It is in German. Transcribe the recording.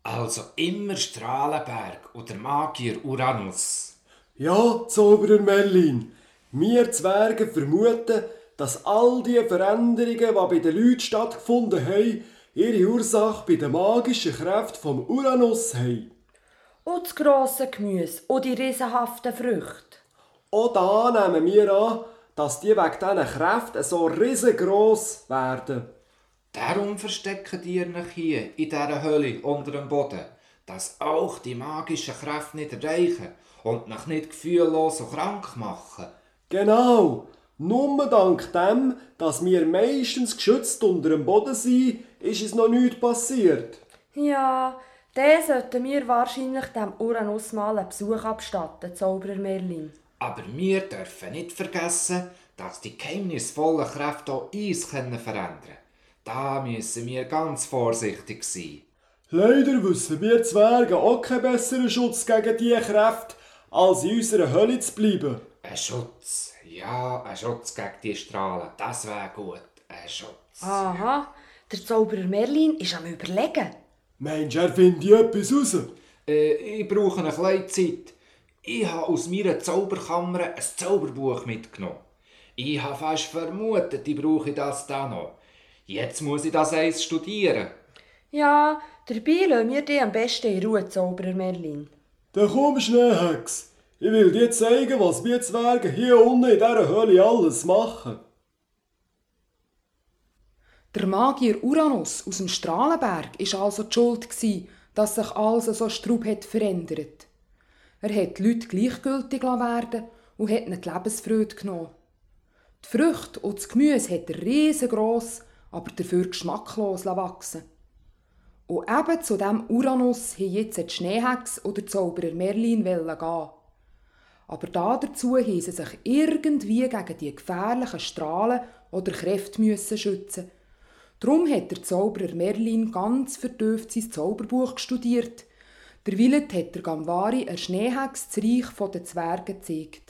Also immer Strahlenberg und der Magier Uranus. Ja, Zauberer Merlin, wir Zwerge vermuten, dass all die Veränderungen, die bei den Leuten stattgefunden haben, ihre Ursache bei den magischen Kräften vom Uranus haben. Und das grosse Gemüse und die riesenhaften Früchte. Auch da nehmen wir an, dass die wegen diesen Kräften so riesengroß werden. Darum verstecken ihr euch hier in dieser Höhle unter dem Boden, dass auch die magischen Kräfte nicht erreichen und euch nicht gefühllos und krank machen. Genau, nur dank dem, dass wir meistens geschützt unter dem Boden sind, ist es noch nichts passiert. Ja, dann sollten wir wahrscheinlich dem Uranus mal einen Besuch abstatten, Zauberer Merlin. Aber wir dürfen nicht vergessen, dass die geheimnisvollen Kräfte auch uns verändern können. Da müssen wir ganz vorsichtig sein. Leider wissen wir Zwerge auch keinen besseren Schutz gegen diese Kräfte, als in unserer Höhle zu bleiben. Ein Schutz, ja, ein Schutz gegen die Strahlen, das wäre gut. Ein Schutz. Aha, der Zauberer Merlin ist am Überlegen. Meinst du, er findet etwas raus? Ich brauche eine kleine Zeit. Ich habe aus meiner Zauberkammer ein Zauberbuch mitgenommen. Ich habe fast vermutet, ich brauche das da noch. Jetzt muss ich das eins studieren. Ja, dabei lassen wir dich am besten in Ruhe, Zauberer Merlin. Dann komm, Schneehex. Ich will dir zeigen, was wir Zwerge hier unten in dieser Höhle alles machen. Der Magier Uranus aus dem Strahlenberg war also die Schuld, dass sich alles so strub hat verändert. Er hat die Leute gleichgültig werden und hat ihnen die Lebensfreude genommen. Die Früchte und das Gemüse hat er riesengross, aber dafür geschmacklos wachsen. Und eben zu diesem Uranus haben jetzt die Schneehex oder der Zauberer Merlin gehen. Aber dazu haben sie sich irgendwie gegen die gefährlichen Strahlen oder Kräfte müssen schützen. Darum hat der Zauberer Merlin ganz vertieft sein Zauberbuch studiert. Derweil hat der Gamvari eine Schneehex das Reich der Zwerge gezeigt.